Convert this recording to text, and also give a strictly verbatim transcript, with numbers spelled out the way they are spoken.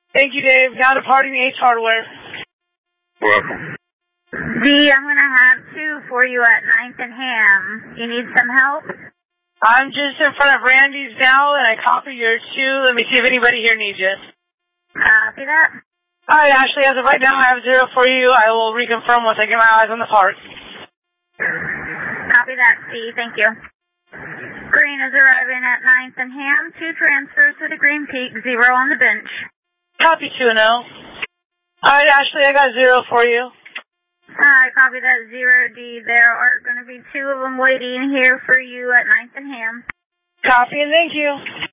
Thank you, Dave. Now departing Ace Hardware. Welcome. D, I'm going to have two for you at ninth and Ham. You need some help? I'm just in front of Randy's now, and I copy your two. Let me see if anybody here needs you. Copy that. All right, Ashley, as of right now, I have zero for you. I will reconfirm once I get my eyes on the park. Copy that, D. Thank you. Green is arriving at ninth and Ham. Two transfers to the Green Peak, zero on the bench. Copy two and oh. All right, Ashley, I got zero for you. Alright, copy that, zero D. There are going to be two of them waiting here for you at ninth and Ham. Copy and thank you.